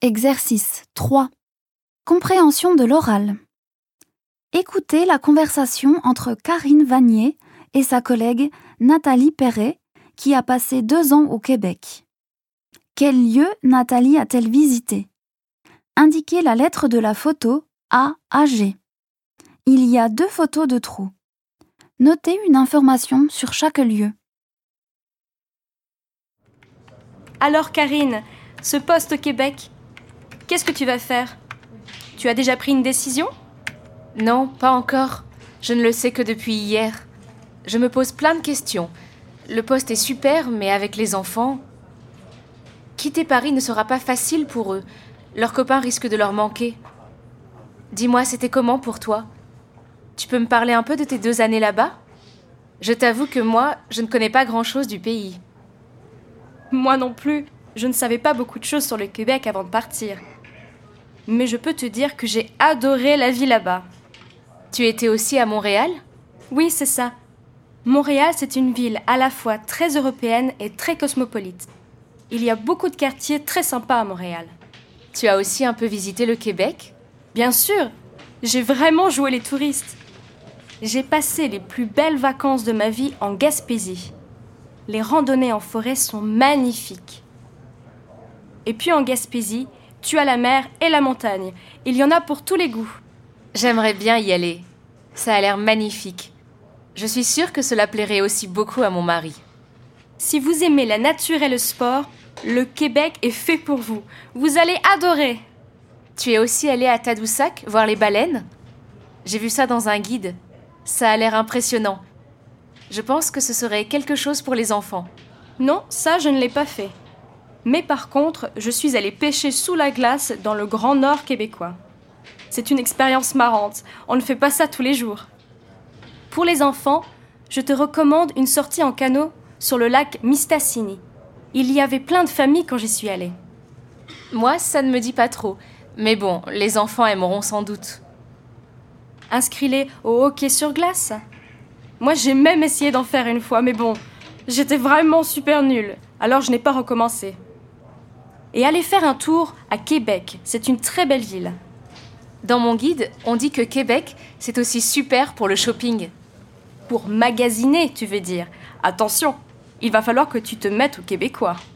Exercice 3. Compréhension de l'oral. Écoutez la conversation entre Karine Vanier et sa collègue Nathalie Perret, qui a passé 2 ans au Québec. Quel lieu Nathalie a-t-elle visité? Indiquez la lettre de la photo A à G. Il y a 2 photos de trous. Notez une information sur chaque lieu. Alors Karine, ce poste au Québec, qu'est-ce que tu vas faire? Tu as déjà pris une décision? Non, pas encore. Je ne le sais que depuis hier. Je me pose plein de questions. Le poste est super, mais avec les enfants... Quitter Paris ne sera pas facile pour eux. Leurs copains risquent de leur manquer. Dis-moi, c'était comment pour toi? Tu peux me parler un peu de tes 2 années là-bas? Je t'avoue que moi, je ne connais pas grand-chose du pays. Moi non plus, je ne savais pas beaucoup de choses sur le Québec avant de partir. Mais je peux te dire que j'ai adoré la vie là-bas. Tu étais aussi à Montréal? Oui, c'est ça. Montréal, c'est une ville à la fois très européenne et très cosmopolite. Il y a beaucoup de quartiers très sympas à Montréal. Tu as aussi un peu visité le Québec? Bien sûr, j'ai vraiment joué les touristes. J'ai passé les plus belles vacances de ma vie en Gaspésie. Les randonnées en forêt sont magnifiques. Et puis en Gaspésie, tu as la mer et la montagne. Il y en a pour tous les goûts. J'aimerais bien y aller. Ça a l'air magnifique. Je suis sûre que cela plairait aussi beaucoup à mon mari. Si vous aimez la nature et le sport, le Québec est fait pour vous. Vous allez adorer. Tu es aussi allée à Tadoussac voir les baleines? J'ai vu ça dans un guide. Ça a l'air impressionnant. Je pense que ce serait quelque chose pour les enfants. Non, ça je ne l'ai pas fait. Mais par contre, je suis allée pêcher sous la glace dans le Grand Nord québécois. C'est une expérience marrante. On ne fait pas ça tous les jours. Pour les enfants, je te recommande une sortie en canot sur le lac Mistassini. Il y avait plein de familles quand j'y suis allée. Moi, ça ne me dit pas trop. Mais bon, les enfants aimeront sans doute. Inscris-les au hockey sur glace. Moi, j'ai même essayé d'en faire une fois, mais bon, j'étais vraiment super nulle, alors je n'ai pas recommencé. Et aller faire un tour à Québec, c'est une très belle ville. Dans mon guide, on dit que Québec, c'est aussi super pour le shopping. Pour magasiner, tu veux dire. Attention, il va falloir que tu te mettes aux Québécois.